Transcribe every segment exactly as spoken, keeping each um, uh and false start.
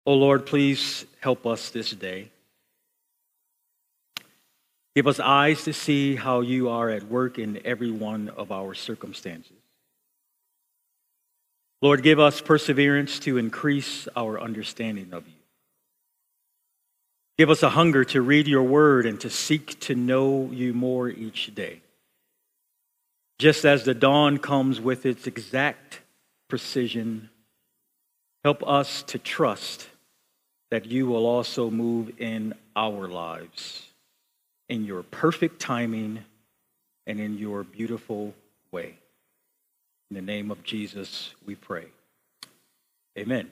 Oh Lord, please help us this day. Give us eyes to see how you are at work in every one of our circumstances. Lord, give us perseverance to increase our understanding of you. Give us a hunger to read your word and to seek to know you more each day. Just as the dawn comes with its exact precision, help us to trust that you will also move in our lives in your perfect timing and in your beautiful way. In the name of Jesus, we pray. Amen.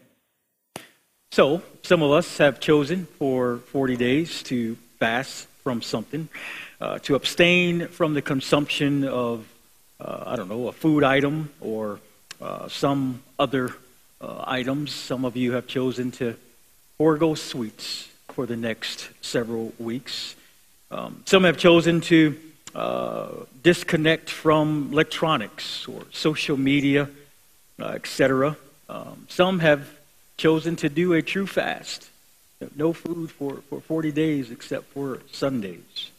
So, some of us have chosen for forty days to fast from something, uh, to abstain from the consumption of, uh, I don't know, a food item or uh, some other uh, items. Some of you have chosen to forego sweets for the next several weeks. Um, some have chosen to uh, disconnect from electronics or social media, uh, et cetera. Um, some have chosen to do a true fast. No food for, for forty days except for Sundays.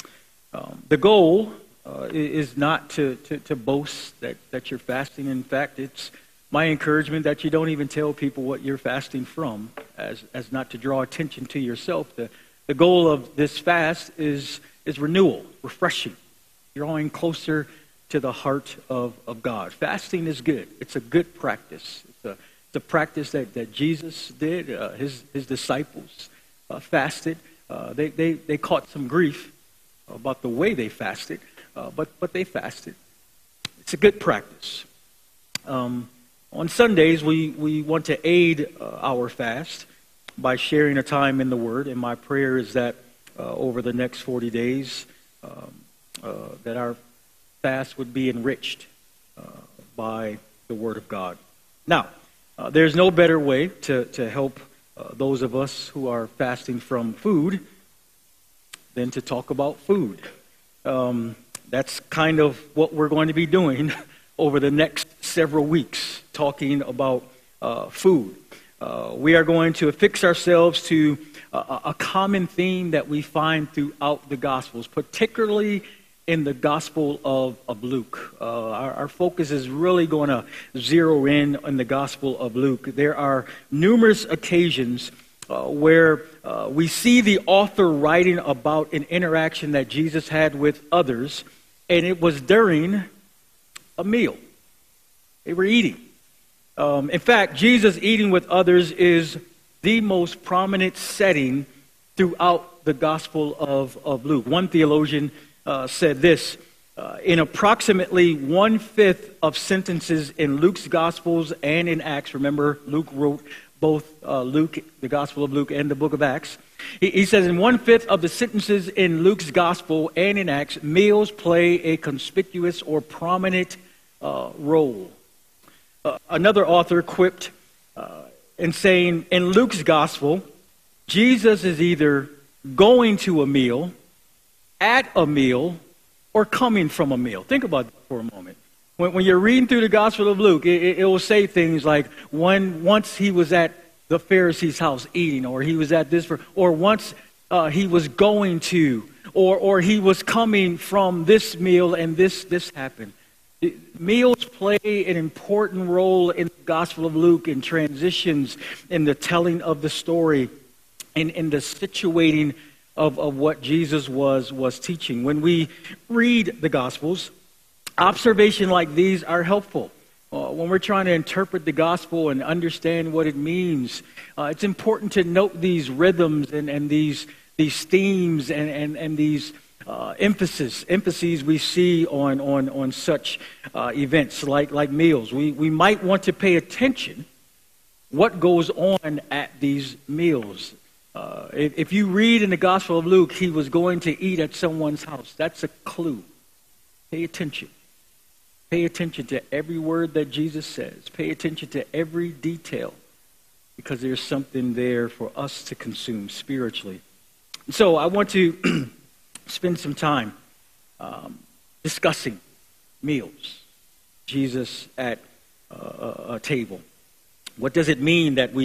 Um, the goal uh, is not to, to, to boast that, that you're fasting. In fact, it's my encouragement that you don't even tell people what you're fasting from, as, as not to draw attention to yourself. The, the goal of this fast is, is renewal, refreshing, drawing closer to the heart of, of God. Fasting is good. It's a good practice. It's a, it's a practice that, that Jesus did. Uh, his, his disciples uh, fasted. Uh, they, they, they caught some grief about the way they fasted, uh, but, but they fasted. It's a good practice. Um, On Sundays, we, we want to aid uh, our fast by sharing a time in the Word. And my prayer is that uh, over the next forty days, um, uh, that our fast would be enriched uh, by the Word of God. Now, uh, there's no better way to, to help uh, those of us who are fasting from food than to talk about food. Um, that's kind of what we're going to be doing over the next several weeks, talking about uh, food. Uh, we are going to affix ourselves to a, a common theme that we find throughout the Gospels, particularly in the Gospel of, of Luke. Uh, our, our focus is really going to zero in on the Gospel of Luke. There are numerous occasions uh, where uh, we see the author writing about an interaction that Jesus had with others, and it was during a meal. They were eating. Um, in fact, Jesus eating with others is the most prominent setting throughout the Gospel of, of Luke. One theologian uh, said this, uh, in approximately one-fifth of sentences in Luke's Gospels and in Acts, remember Luke wrote both uh, Luke, the Gospel of Luke, and the book of Acts. He, he says in one-fifth of the sentences in Luke's Gospel and in Acts, meals play a conspicuous or prominent uh, role. Uh, another author quipped uh, in saying, in Luke's Gospel, Jesus is either going to a meal, at a meal, or coming from a meal. Think about that for a moment. When, when you're reading through the Gospel of Luke, it, it will say things like, when once he was at the Pharisee's house eating, or he was at this, for, or once uh, he was going to, or or he was coming from this meal and this this happened. Meals play an important role in the Gospel of Luke in transitions, in the telling of the story, and in the situating of, of what Jesus was, was teaching. When we read the Gospels, observation like these are helpful. Uh, when we're trying to interpret the Gospel and understand what it means, uh, it's important to note these rhythms and, and these, these themes and, and, and these Uh, emphasis, emphases we see on on on such uh, events like like meals. We we might want to pay attention what goes on at these meals. Uh, if, if you read in the Gospel of Luke, he was going to eat at someone's house. That's a clue. Pay attention. Pay attention to every word that Jesus says. Pay attention to every detail, because there's something there for us to consume spiritually. So I want to spend some time um, discussing meals. Jesus at uh, a table. What does it mean that we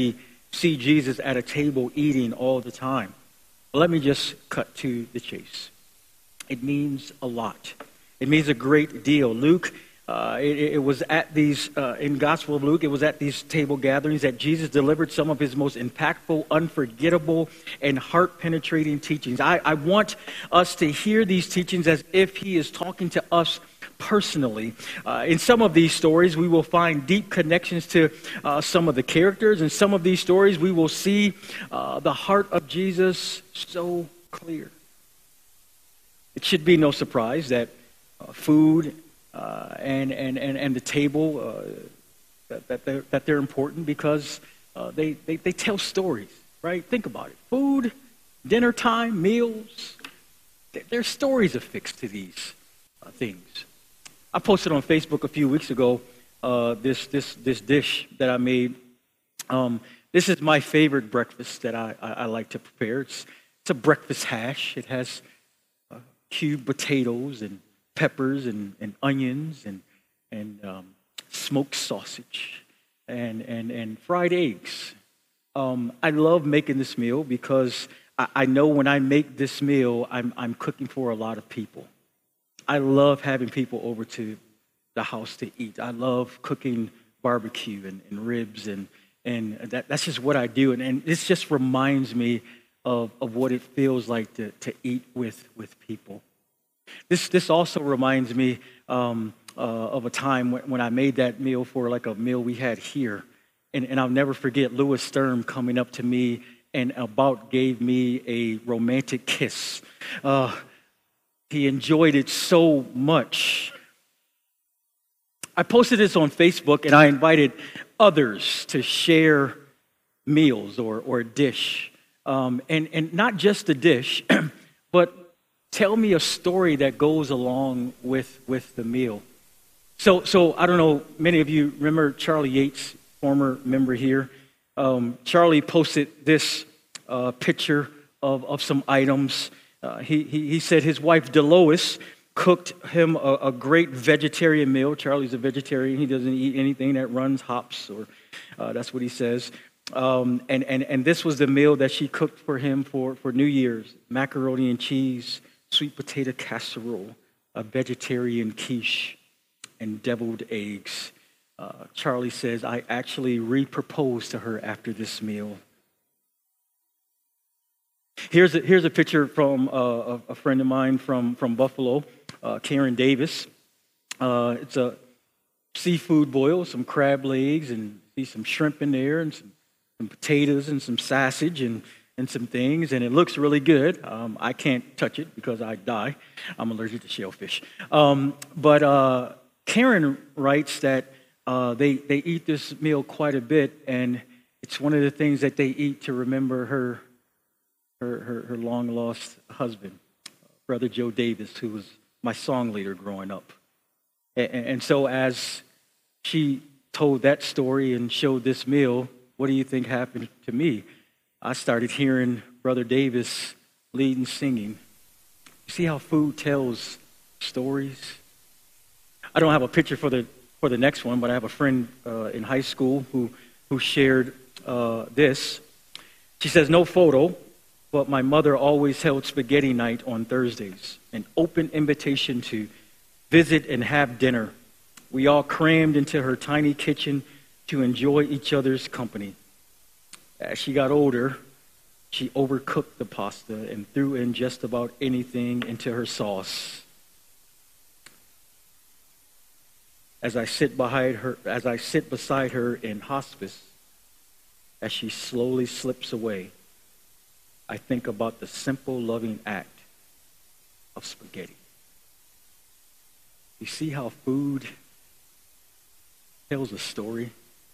see Jesus at a table eating all the time. But let me just cut to the chase. It means a lot. It means a great deal. Luke, uh, it, it was at these, uh, in Gospel of Luke, it was at these table gatherings that Jesus delivered some of his most impactful, unforgettable, and heart-penetrating teachings. I, I want us to hear these teachings as if he is talking to us personally. Uh, in some of these stories, we will find deep connections to uh, some of the characters. In some of these stories, we will see uh, the heart of Jesus so clear. It should be no surprise that uh, food uh, and, and, and, and the table, uh, that, that, they're, that they're important because uh, they, they, they tell stories, right? Think about it. Food, dinner time, meals, there's stories affixed to these uh, things. I posted on Facebook a few weeks ago uh, this, this, this dish that I made. Um, this is my favorite breakfast that I, I, I like to prepare. It's, it's a breakfast hash. It has uh, cubed potatoes and peppers and, and onions and, and um, smoked sausage and, and, and fried eggs. Um, I love making this meal because I, I know when I make this meal, I'm, I'm cooking for a lot of people. I love having people over to the house to eat. I love cooking barbecue and, and ribs, and and that, that's just what I do. And, and this just reminds me of, of what it feels like to, to eat with, with people. This this also reminds me um, uh, of a time when, when I made that meal for like a meal we had here. And, and I'll never forget Louis Sturm coming up to me and about gave me a romantic kiss. Uh, He enjoyed it so much. I posted this on Facebook, and I invited others to share meals or, or a dish. Um, and, and not just a dish, but tell me a story that goes along with, with the meal. So, so I don't know, many of you remember Charlie Yates, former member here. Um, Charlie posted this uh, picture of, of some items. Uh, he, he he said his wife Delois cooked him a, a great vegetarian meal. Charlie's a vegetarian. He doesn't eat anything that runs hops, or uh, that's what he says. Um, and, and, and this was the meal that she cooked for him for, for New Year's. Macaroni and cheese, sweet potato casserole, a vegetarian quiche, and deviled eggs. Uh, Charlie says, I actually re-proposed to her after this meal. Here's a, here's a picture from uh, a, a friend of mine from, from Buffalo, uh, Karen Davis. Uh, it's a seafood boil, some crab legs, and see some shrimp in there, and some, some potatoes, and some sausage, and, and some things, and it looks really good. Um, I can't touch it because I die. I'm allergic to shellfish. Um, but uh, Karen writes that uh, they, they eat this meal quite a bit, and it's one of the things that they eat to remember her Her, her, her long-lost husband, Brother Joe Davis, who was my song leader growing up. And, and so as she told that story and showed this meal, what do you think happened to me? I started hearing Brother Davis lead and singing. You see how food tells stories? I don't have a picture for the for the next one, but I have a friend uh, in high school who, who shared uh, this. She says, no photo, but my mother always held spaghetti night on Thursdays, an open invitation to visit and have dinner. We all crammed into her tiny kitchen to enjoy each other's company. As she got older, she overcooked the pasta and threw in just about anything into her sauce. As I sit behind her, as I sit beside her in hospice, as she slowly slips away, I think about the simple, loving act of spaghetti. You see how food tells a story?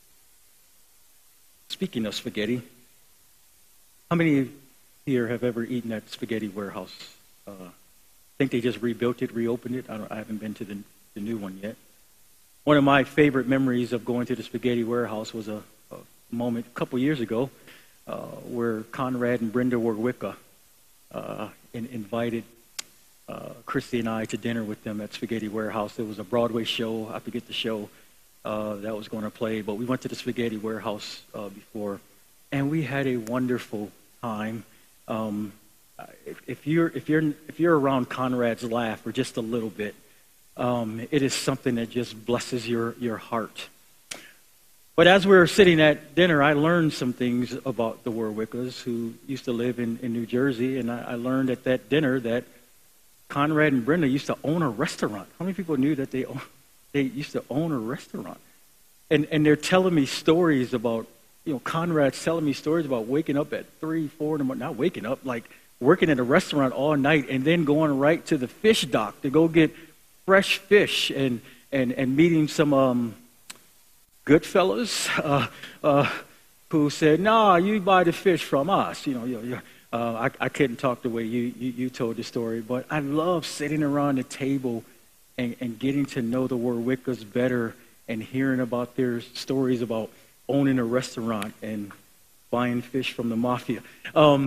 Speaking of spaghetti, how many here have ever eaten at Spaghetti Warehouse? Uh, I think they just rebuilt it, reopened it. I, don't, I haven't been to the, the new one yet. One of my favorite memories of going to the Spaghetti Warehouse was a, a moment a couple years ago. Uh, where Conrad and Brenda Warwicka uh, in, invited uh, Christy and I to dinner with them at Spaghetti Warehouse. There was a Broadway show, I forget the show, uh, that was going to play, but we went to the Spaghetti Warehouse uh, before, and we had a wonderful time. Um, if, if you're if you're if you're around Conrad's Laugh for just a little bit, um, it is something that just blesses your your heart. But as we were sitting at dinner, I learned some things about the Warwickers who used to live in, in New Jersey, and I, I learned at that dinner that Conrad and Brenda used to own a restaurant. How many people knew that they own, they used to own a restaurant? And and they're telling me stories about, you know, Conrad's telling me stories about waking up at three, four in the morning, not waking up, like working at a restaurant all night and then going right to the fish dock to go get fresh fish and and, and meeting some um, good fellas uh, uh, who said, "Nah, you buy the fish from us." You know, you know, uh, I, I couldn't talk the way you, you, you told the story, but I love sitting around the table and, and getting to know the Warwickers better and hearing about their stories about owning a restaurant and buying fish from the mafia. Um,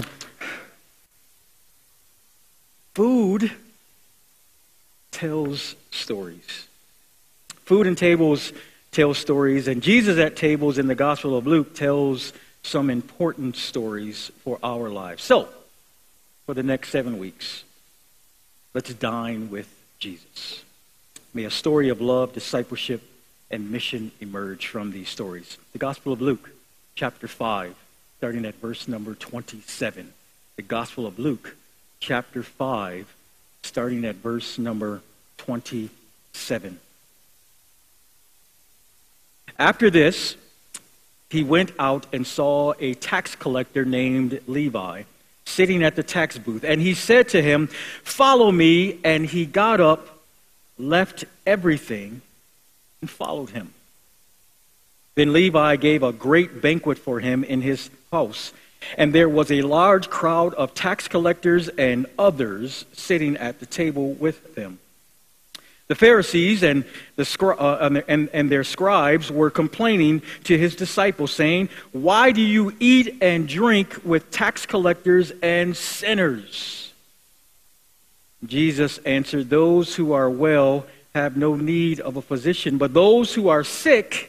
food tells stories. Food and tables tell stories, and Jesus at tables in the Gospel of Luke tells some important stories for our lives. So, for the next seven weeks, let's dine with Jesus. May a story of love, discipleship, and mission emerge from these stories. The Gospel of Luke, chapter five, starting at verse number twenty-seven. The Gospel of Luke, chapter five, starting at verse number twenty-seven. After this, he went out and saw a tax collector named Levi sitting at the tax booth. And he said to him, "Follow me." And he got up, left everything, and followed him. Then Levi gave a great banquet for him in his house, and there was a large crowd of tax collectors and others sitting at the table with them. The Pharisees and, the, uh, and, and their scribes were complaining to his disciples, saying, "Why do you eat and drink with tax collectors and sinners?" Jesus answered, "Those who are well have no need of a physician, but those who are sick,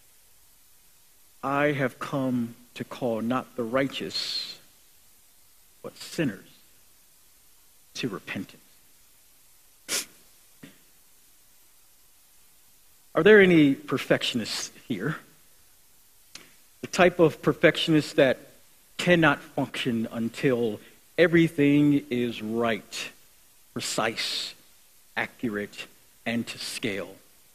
I have come to call not the righteous, but sinners to repentance." Are there any perfectionists here? The type of perfectionist that cannot function until everything is right, precise, accurate, and to scale.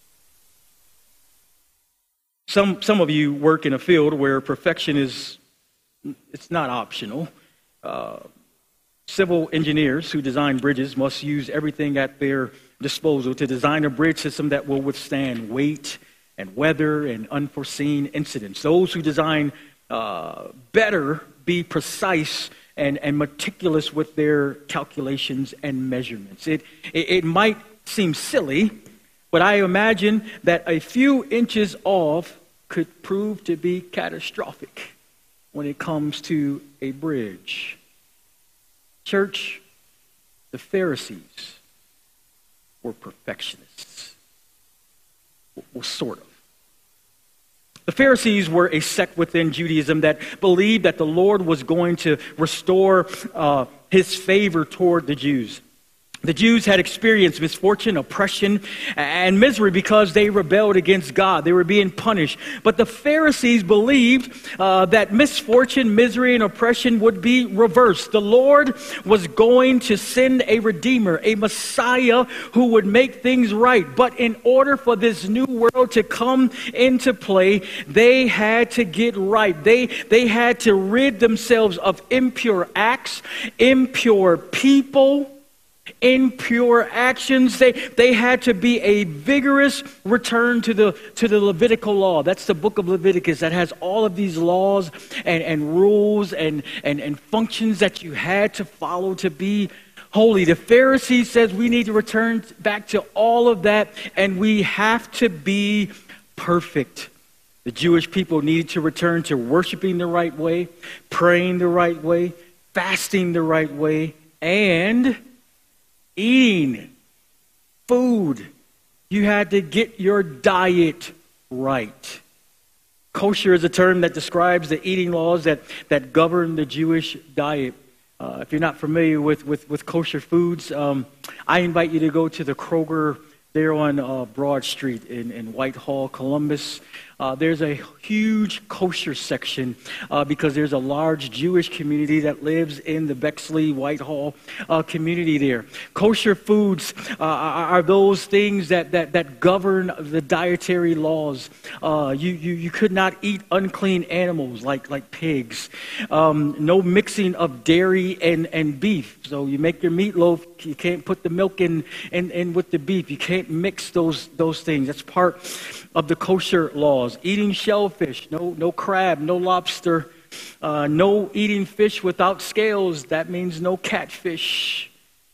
Some some of you work in a field where perfection is, it's not optional. Uh, civil engineers who design bridges must use everything at their disposal to design a bridge system that will withstand weight and weather and unforeseen incidents. Those who design uh, better be precise and, and meticulous with their calculations and measurements. It, it, it might seem silly, but I imagine that a few inches off could prove to be catastrophic when it comes to a bridge. Church, the Pharisees were perfectionists. Well, sort of. The Pharisees were a sect within Judaism that believed that the Lord was going to restore uh, his favor toward the Jews. The Jews had experienced misfortune, oppression, and misery because they rebelled against God. They were being punished. But the Pharisees believed uh, that misfortune, misery, and oppression would be reversed. The Lord was going to send a Redeemer, a Messiah who would make things right. But in order for this new world to come into play, they had to get right. They, they had to rid themselves of impure acts, impure people, impure actions. They they had to be a vigorous return to the to the Levitical law. That's the book of Leviticus that has all of these laws and, and rules and, and, and functions that you had to follow to be holy. The Pharisee says we need to return back to all of that, and we have to be perfect. The Jewish people needed to return to worshiping the right way, praying the right way, fasting the right way, and eating food. You had to get your diet right. Kosher is a term that describes the eating laws that, that govern the Jewish diet. Uh, if you're not familiar with, with, with kosher foods, um, I invite you to go to the Kroger there on uh, Broad Street in, in Whitehall, Columbus. Uh, there's a huge kosher section uh, because there's a large Jewish community that lives in the Bexley, Whitehall uh, community there. Kosher foods uh, are, are those things that, that, that govern the dietary laws. Uh, you, you, you could not eat unclean animals like, like pigs. Um, no mixing of dairy and, and beef. So you make your meatloaf, you can't put the milk in, in, in with the beef. You can't mix those, those things. That's part of the kosher laws. Eating shellfish, no no crab, no lobster, uh, no eating fish without scales. That means no catfish.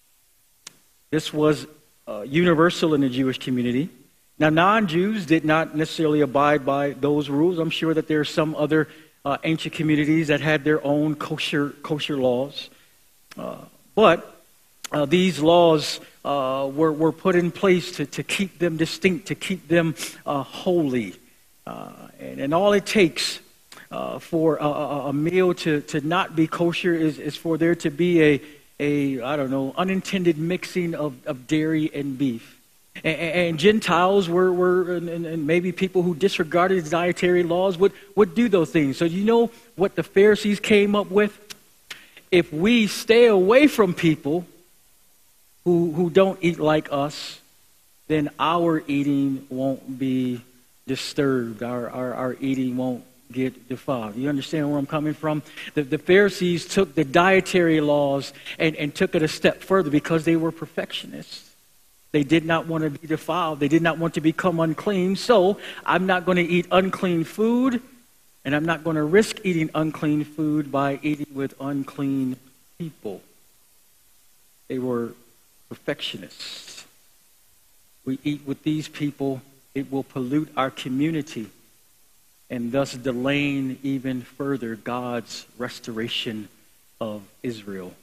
This was uh, universal in the Jewish community. Now, non-Jews did not necessarily abide by those rules. I'm sure that there are some other uh, ancient communities that had their own kosher kosher laws. Uh, but uh, these laws uh, were, were put in place to, to keep them distinct, to keep them uh, holy. Uh, and, and all it takes uh, for a, a, a meal to, to not be kosher is, is for there to be a, a I don't know, unintended mixing of, of dairy and beef. And, and Gentiles were, were and, and maybe people who disregarded the dietary laws would, would do those things. So you know what the Pharisees came up with? If we stay away from people who, who don't eat like us, then our eating won't be disturbed. Our, our, our eating won't get defiled. You understand where I'm coming from? The, the Pharisees took the dietary laws and, and took it a step further because they were perfectionists. They did not want to be defiled. They did not want to become unclean. So I'm not going to eat unclean food, and I'm not going to risk eating unclean food by eating with unclean people. They were perfectionists. We eat with these people, it will pollute our community and thus delaying even further God's restoration of Israel.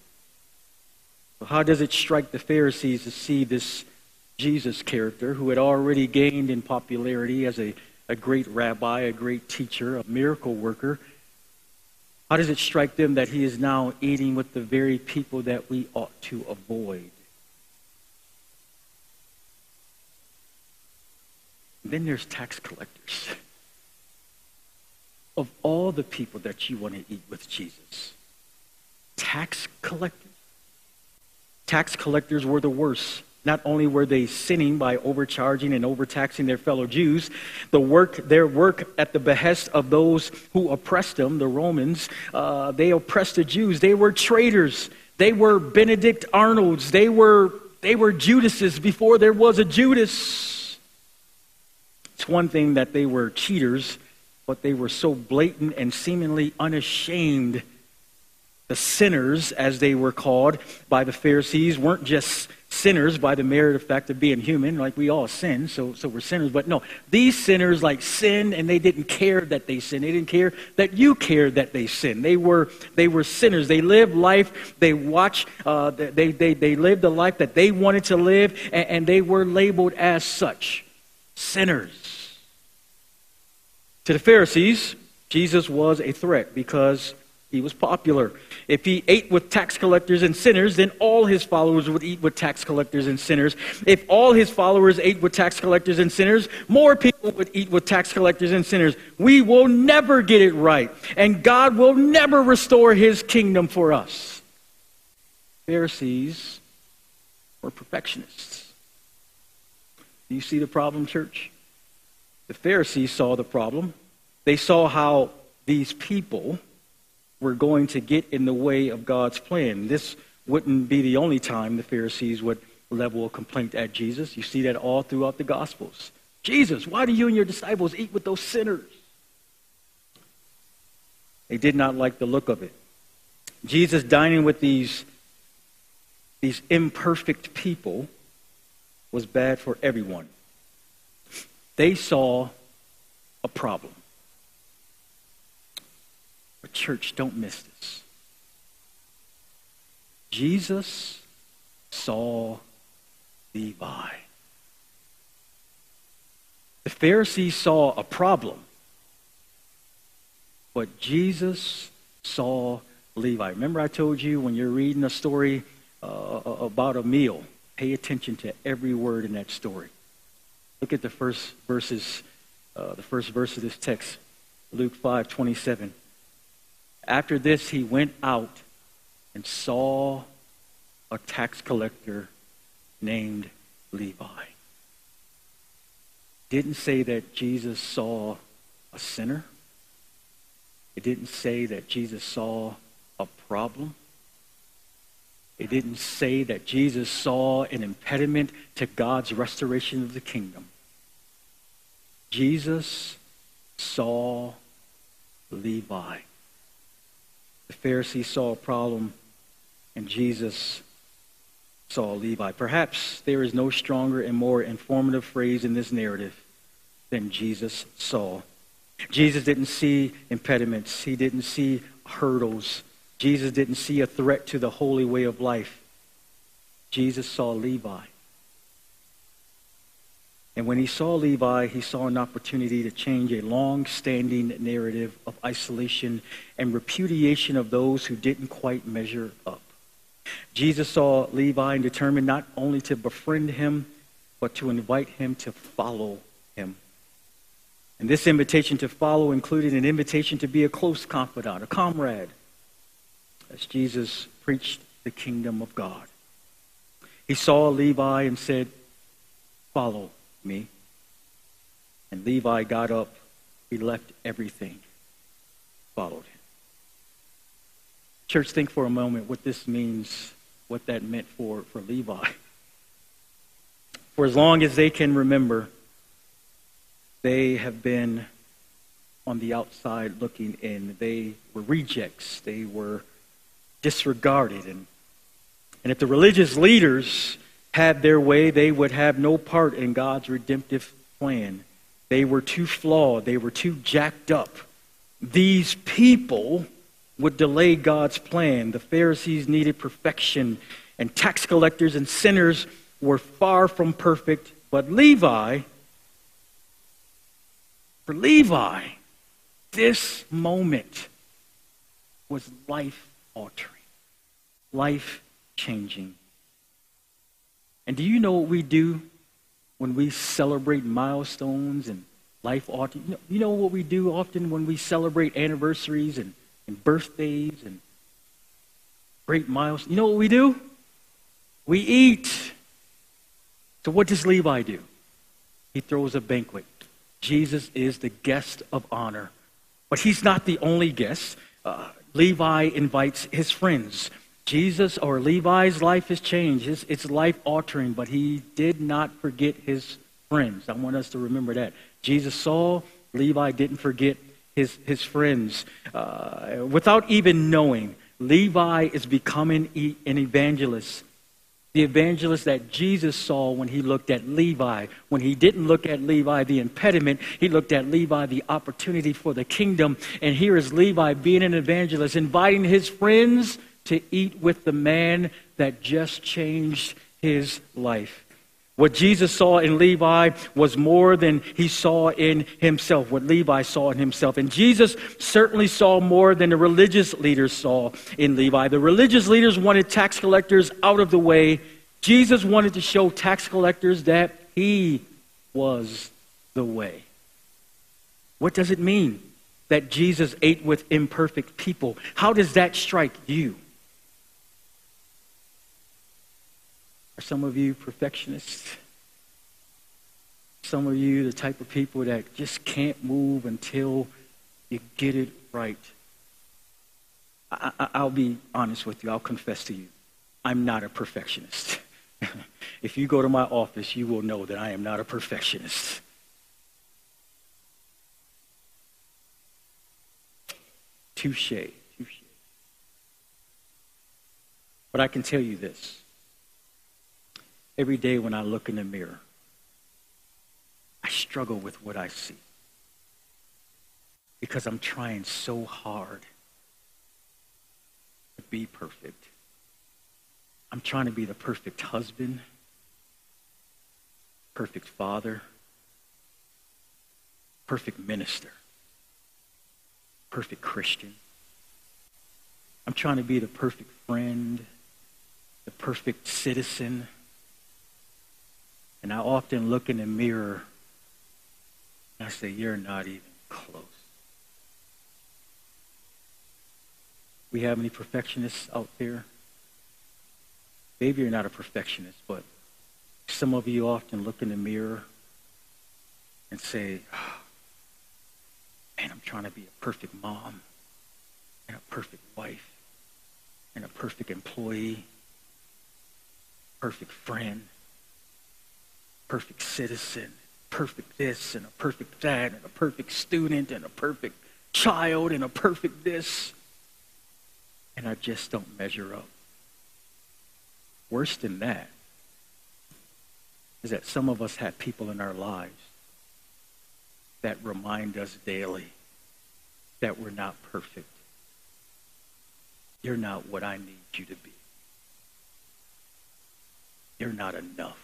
So how does it strike the Pharisees to see this Jesus character who had already gained in popularity as a, a great rabbi, a great teacher, a miracle worker? How does it strike them that he is now eating with the very people that we ought to avoid? Then there's tax collectors. Of all the people that you want to eat with Jesus, tax collectors. Tax collectors were the worst. Not only were they sinning by overcharging and overtaxing their fellow Jews, the work, their work at the behest of those who oppressed them, the Romans, uh, they oppressed the Jews. They were traitors. They were Benedict Arnolds. They were, they were Judases before there was a Judas. It's one thing that they were cheaters, but they were so blatant and seemingly unashamed. The sinners, as they were called by the Pharisees, weren't just sinners by the mere fact of being human, like we all sin, so, so we're sinners. But no, these sinners like sinned, and they didn't care that they sinned. They didn't care that you cared that they sinned. They were they were sinners. They lived life. They watched. Uh, they they they lived the life that they wanted to live, and, and they were labeled as such, sinners. To the Pharisees, Jesus was a threat because he was popular. If he ate with tax collectors and sinners, then all his followers would eat with tax collectors and sinners. If all his followers ate with tax collectors and sinners, more people would eat with tax collectors and sinners. We will never get it right, and God will never restore his kingdom for us. Pharisees were perfectionists. Do you see the problem, church? The Pharisees saw the problem. They saw how these people were going to get in the way of God's plan. This wouldn't be the only time the Pharisees would level a complaint at Jesus. You see that all throughout the Gospels. Jesus, why do you and your disciples eat with those sinners? They did not like the look of it. Jesus dining with these, these imperfect people was bad for everyone. They saw a problem. But church, don't miss this. Jesus saw Levi. The Pharisees saw a problem, But Jesus saw Levi. Remember I told you when you're reading a story uh, about a meal, pay attention to every word in that story. Look at the first verses, uh, the first verse of this text, Luke five twenty-seven. After this, he went out and saw a tax collector named Levi. Didn't say that Jesus saw a sinner. It didn't say that Jesus saw a problem. It didn't say that Jesus saw an impediment to God's restoration of the kingdom. Jesus saw Levi. The Pharisees saw a problem, and Jesus saw Levi. Perhaps there is no stronger and more informative phrase in this narrative than Jesus saw. Jesus didn't see impediments. He didn't see hurdles. Jesus didn't see a threat to the holy way of life. Jesus saw Levi. And when he saw Levi, he saw an opportunity to change a long-standing narrative of isolation and repudiation of those who didn't quite measure up. Jesus saw Levi and determined not only to befriend him, but to invite him to follow him. And this invitation to follow included an invitation to be a close confidant, a comrade, as Jesus preached the kingdom of God. He saw Levi and said, "Follow me." And Levi got up. He left everything, followed him. Church, think for a moment what this means, what that meant for, for Levi. For as long as they can remember, they have been on the outside looking in. They were rejects. They were disregarded. And, and if the religious leaders had their way, they would have no part in God's redemptive plan. They were too flawed. They were too jacked up. These people would delay God's plan. The Pharisees needed perfection, and tax collectors and sinners were far from perfect. But Levi, for Levi, this moment was life-altering, life-changing. And do you know what we do when we celebrate milestones and life-altering? You know, you know what we do often when we celebrate anniversaries and, and birthdays and great milestones? You know what we do? We eat. So what does Levi do? He throws a banquet. Jesus is the guest of honor. But he's not the only guest. Uh, Levi invites his friends. Jesus or Levi's life has changed. It's, it's life-altering, but he did not forget his friends. I want us to remember that. Jesus saw, Levi didn't forget his, his friends. Uh, without even knowing, Levi is becoming e- an evangelist. The evangelist that Jesus saw when he looked at Levi. When he didn't look at Levi, the impediment, he looked at Levi, the opportunity for the kingdom. And here is Levi being an evangelist, inviting his friends to eat with the man that just changed his life. What Jesus saw in Levi was more than he saw in himself, what Levi saw in himself. And Jesus certainly saw more than the religious leaders saw in Levi. The religious leaders wanted tax collectors out of the way. Jesus wanted to show tax collectors that he was the way. What does it mean that Jesus ate with imperfect people? How does that strike you? Are some of you perfectionists? Some of you the type of people that just can't move until you get it right? I, I, I'll be honest with you. I'll confess to you. I'm not a perfectionist. If you go to my office, you will know that I am not a perfectionist. Touche. Touche. But I can tell you this. Every day when I look in the mirror, I struggle with what I see. Because I'm trying so hard to be perfect. I'm trying to be the perfect husband, perfect father, perfect minister. perfect Christian. I'm trying to be the perfect friend, the perfect citizen. And I often look in the mirror and I say, you're not even close. We have any perfectionists out there? Maybe you're not a perfectionist, but some of you often look in the mirror and say, oh, man, I'm trying to be a perfect mom and a perfect wife and a perfect employee, perfect friend, perfect citizen, perfect this and a perfect that and a perfect student and a perfect child and a perfect this. And I just don't measure up. Worse than that is that some of us have people in our lives that remind us daily that we're not perfect. You're not what I need you to be. You're not enough.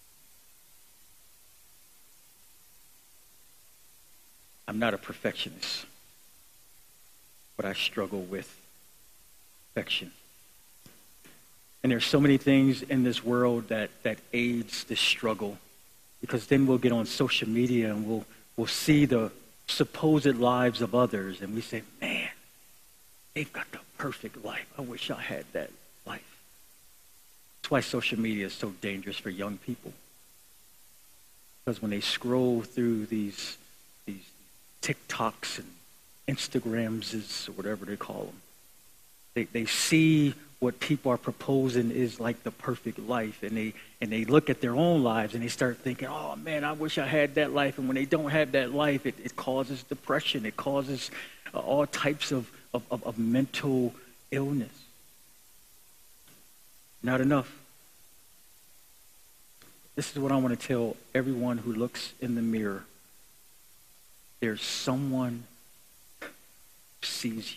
I'm not a perfectionist, but I struggle with perfection. And there's so many things in this world that, that aids this struggle, because then we'll get on social media and we'll we'll see the supposed lives of others and we say, man, they've got the perfect life. I wish I had that life. That's why social media is so dangerous for young people. Because when they scroll through these these TikToks and Instagrams is or whatever they call them, they they see what people are proposing is like the perfect life, and they and they look at their own lives and they start thinking, oh man, I wish I had that life. And when they don't have that life, it, it causes depression, it causes uh, all types of, of, of, of mental illness. Not enough. This is what I want to tell everyone who looks in the mirror. There's someone who sees you.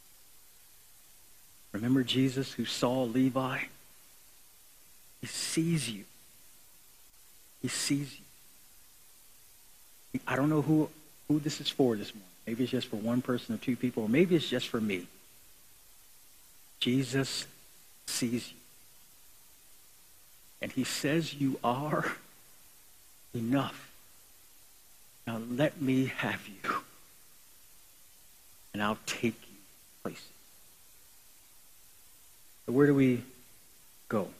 Remember Jesus who saw Levi? He sees you. He sees you. I don't know who, who this is for this morning. Maybe it's just for one person or two people, or maybe it's just for me. Jesus sees you. And he says you are enough. Now let me have you. And I'll take you places. Where do we go?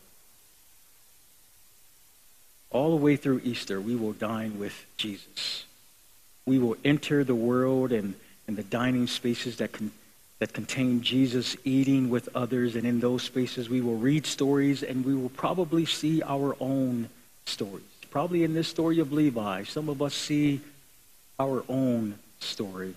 All the way through Easter, we will dine with Jesus. We will enter the world and, and the dining spaces that can, that contain Jesus eating with others. And in those spaces, we will read stories and we will probably see our own stories. Probably in this story of Levi, some of us see our own story.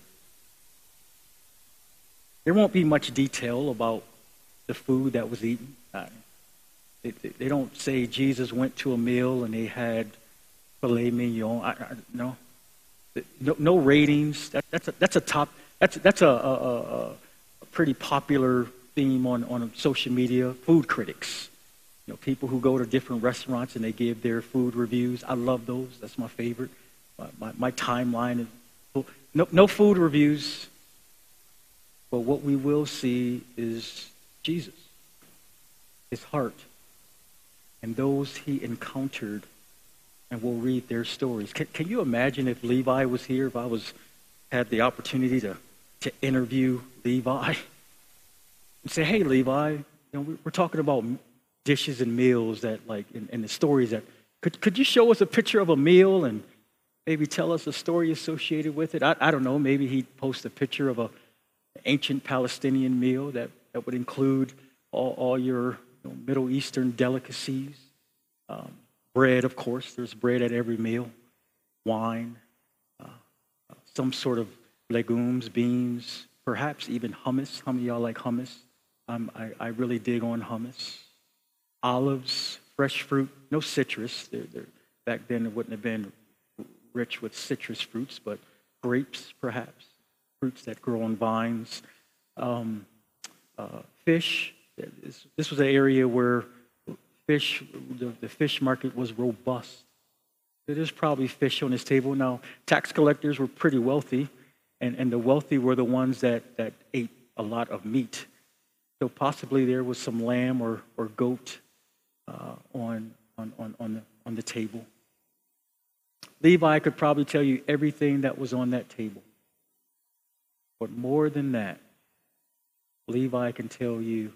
There won't be much detail about the food that was eaten. Uh, they, they don't say Jesus went to a meal and they had filet mignon. I, I, no. no, no ratings. That, that's a, that's a top. That's that's a, a, a, a pretty popular theme on, on social media. Food critics, you know, people who go to different restaurants and they give their food reviews. I love those. That's my favorite. My my, my timeline is no no food reviews. But what we will see is Jesus, his heart, and those he encountered, and we'll read their stories. Can, can you imagine if Levi was here, if I was had the opportunity to, to interview Levi and say, hey, Levi, you know, we're talking about dishes and meals that, like, and, and the stories that, could, could you show us a picture of a meal and maybe tell us a story associated with it? I, I don't know, maybe he'd post a picture of a ancient Palestinian meal that That would include all, all your you know, Middle Eastern delicacies. Um, bread, of course. There's bread at every meal. Wine. Uh, uh, some sort of legumes, beans, perhaps even hummus. How many of y'all like hummus? Um, I, I really dig on hummus. Olives, fresh fruit. No citrus. They're, they're, back then, it wouldn't have been rich with citrus fruits, but grapes, perhaps. Fruits that grow on vines. Um, Uh, fish. This, this was an area where fish, the, the fish market was robust. There's probably fish on this table. Now, tax collectors were pretty wealthy, And, and the wealthy were the ones that, that ate a lot of meat. So possibly there was some lamb or, or goat uh, on, on, on, on, the, on the table. Levi could probably tell you everything that was on that table. But more than that, Levi can tell you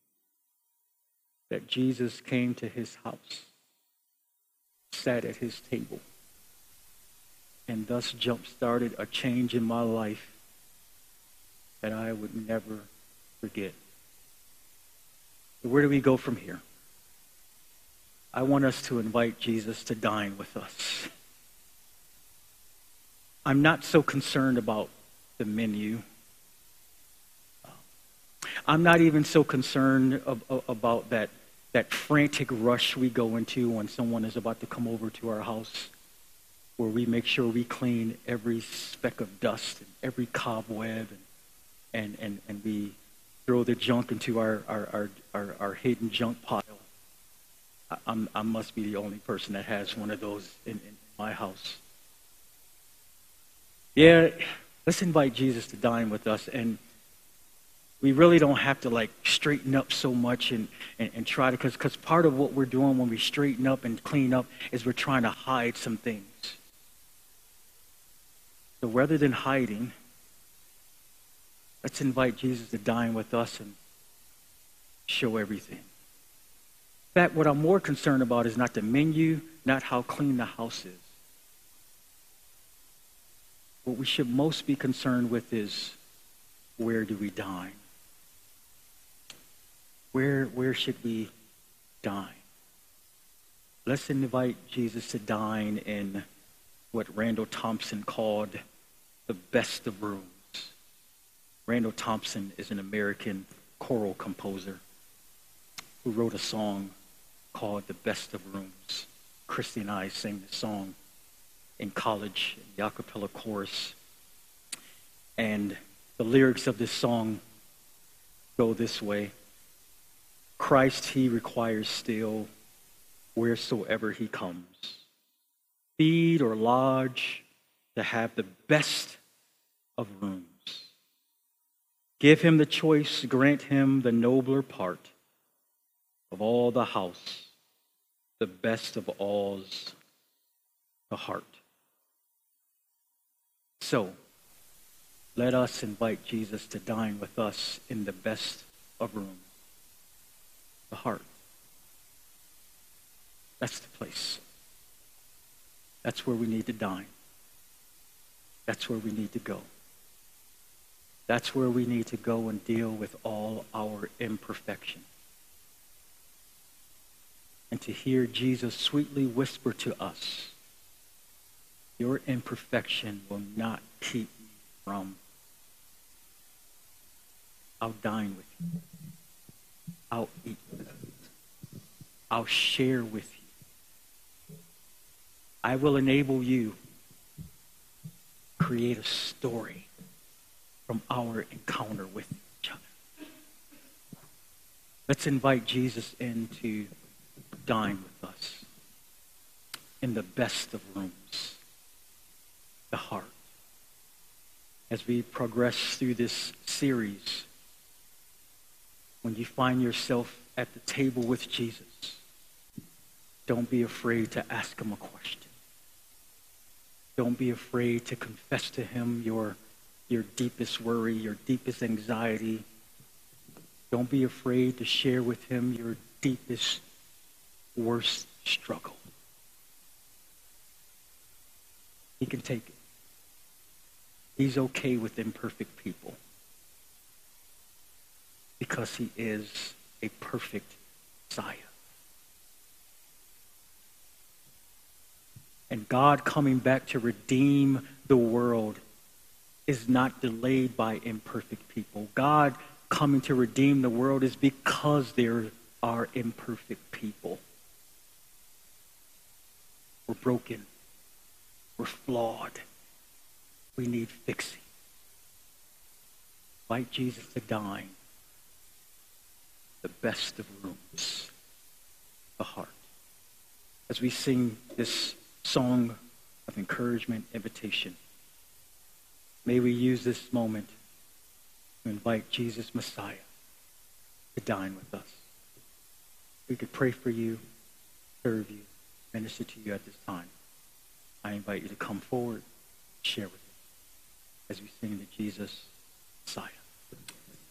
that Jesus came to his house, sat at his table, and thus jump-started a change in my life that I would never forget. Where do we go from here? I want us to invite Jesus to dine with us. I'm not so concerned about the menu. I'm not even so concerned ab- about that, that frantic rush we go into when someone is about to come over to our house, where we make sure we clean every speck of dust and every cobweb, and and, and, and we throw the junk into our, our, our, our, our hidden junk pile. I, I'm, I must be the only person that has one of those in, in my house. Yeah, let's invite Jesus to dine with us, and we really don't have to like straighten up so much and, and, and try to, because because part of what we're doing when we straighten up and clean up is we're trying to hide some things. So rather than hiding, let's invite Jesus to dine with us and show everything. In fact, what I'm more concerned about is not the menu, not how clean the house is. What we should most be concerned with is, where do we dine? Where, where should we dine? Let's invite Jesus to dine in what Randall Thompson called the best of rooms. Randall Thompson is an American choral composer who wrote a song called The Best of Rooms. Christy and I sang the song in college, in the a cappella chorus. And the lyrics of this song go this way. Christ he requires still, wheresoever he comes. Feed or lodge, to have the best of rooms. Give him the choice, grant him the nobler part of all the house, the best of all's the heart. So, let us invite Jesus to dine with us in the best of rooms, the heart. That's the place. That's where we need to dine. That's where we need to go. That's where we need to go and deal with all our imperfection. And to hear Jesus sweetly whisper to us, your imperfection will not keep me from. I'll dine with you. I'll eat with you. I'll share with you. I will enable you to create a story from our encounter with each other. Let's invite Jesus in to dine with us in the best of rooms, the heart. As we progress through this series, when you find yourself at the table with Jesus, don't be afraid to ask him a question. Don't be afraid to confess to him your, your deepest worry, your deepest anxiety. Don't be afraid to share with him your deepest, worst struggle. He can take it. He's okay with imperfect people because he is a perfect Messiah. And God coming back to redeem the world is not delayed by imperfect people. God coming to redeem the world is because there are imperfect people. We're broken. We're flawed. We need fixing. Invite Jesus to dine. The best of rooms. The heart. As we sing this song of encouragement, invitation, May we use this moment to invite Jesus Messiah to dine with us. We could pray for you, serve you, minister to you at this time. I invite you to come forward, share with us as we sing to Jesus Messiah.